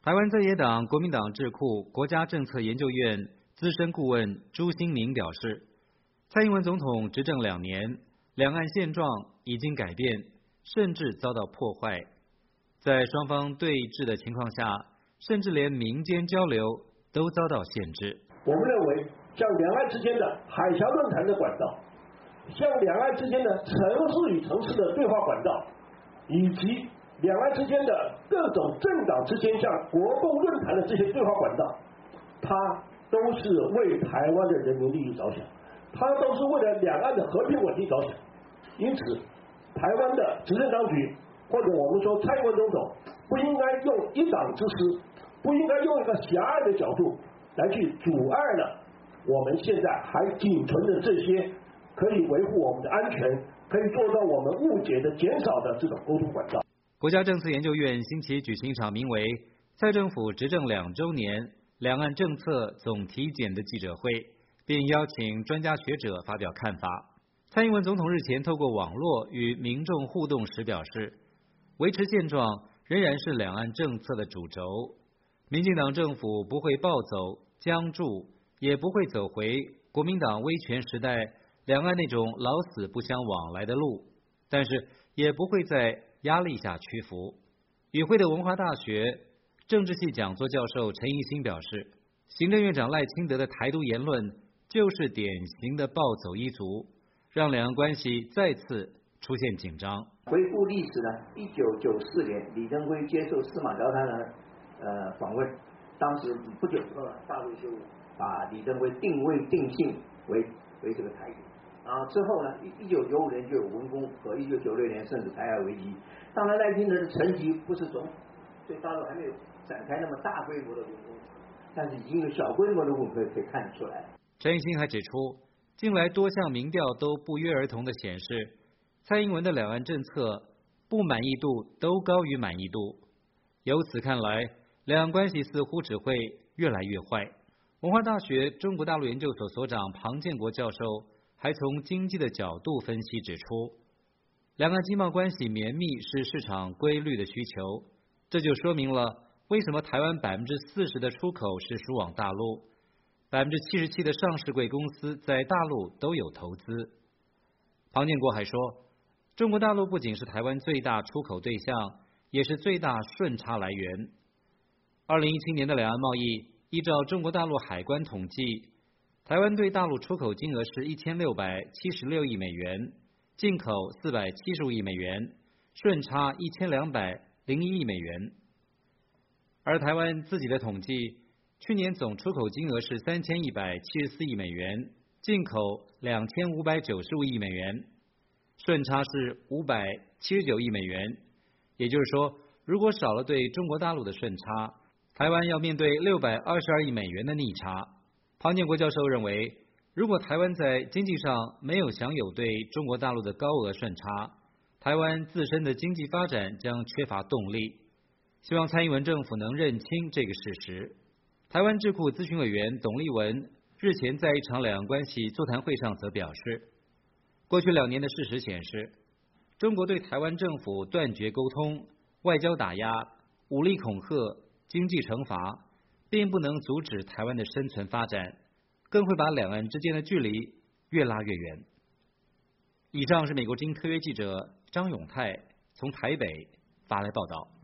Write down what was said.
台湾在野党国民党智库国家政策研究院资深顾问朱新明表示，蔡英文总统执政2年，两岸现状已经改变，甚至遭到破坏。在双方对峙的情况下，甚至连民间交流都遭到限制。 我们认为，像两岸之间的海峡论坛的管道，像两岸之间的城市与城市的对话管道，以及两岸之间的各种政党之间像国共论坛的这些对话管道，它都是为台湾的人民利益着想，它都是为了两岸的和平稳定着想。因此，台湾的执政当局或者我们说蔡英文总统不应该用一党之私，不应该用一个狭隘的角度来去阻碍了我们现在还仅存的这些可以维护我们的安全，可以做到我们误解的减少的这种沟通管道。 国家政策研究院星期举行一场名为“蔡政府执政2周年，两岸政策总体检”的记者会，并邀请专家学者发表看法。蔡英文总统日前透过网络与民众互动时表示，维持现状仍然是两岸政策的主轴，民进党政府不会暴走僵住，也不会走回国民党威权时代两岸那种老死不相往来的路，但是也不会在压力下屈服。与会的文化大学政治系讲座教授陈怡兴表示，行政院长赖清德的台独言论就是典型的暴走一族，让两岸关系再次出现紧张。 回顾历史呢，1994年李登辉接受司马辽太郎访问，当时不久大陆就把李登辉定位定性为这个台独。之后呢，1995年就有文攻和1996年甚至台海危机。当然赖清德的层级不是总统，所以大陆还没有展开那么大规模的文攻，但是已经有小规模的文攻可以看得出来。 陈怡兴还指出，近来多项民调都不约而同地显示，蔡英文的两岸政策不满意度都高于满意度。由此看来，两岸关系似乎只会越来越坏。文化大学中国大陆研究所所长庞建国教授还从经济的角度分析指出，两岸经贸关系绵密是市场规律的需求，这就说明了为什么台湾40%的出口是输往大陆，77%的上市柜公司在大陆都有投资。庞建国还说，中国大陆不仅是台湾最大出口对象，也是最大顺差来源。2017年的两岸贸易，依照中国大陆海关统计，台湾对大陆出口金额是1676亿美元，进口475亿美元，顺差1201亿美元。而台湾自己的统计，去年总出口金额是3174亿美元，进口2595亿美元，顺差是579亿美元。也就是说，如果少了对中国大陆的顺差，台湾要面对622亿美元的逆差。庞建国教授认为，如果台湾在经济上没有享有对中国大陆的高额顺差，台湾自身的经济发展将缺乏动力。希望蔡英文政府能认清这个事实。台湾智库咨询委员董立文日前在一场两岸关系座谈会上则表示，过去2年的事实显示，中国对台湾政府断绝沟通、外交打压、武力恐吓、经济惩罚，并不能阻止台湾的生存发展，更会把两岸之间的距离越拉越远。以上是美国之音特约记者张永泰从台北发来报道。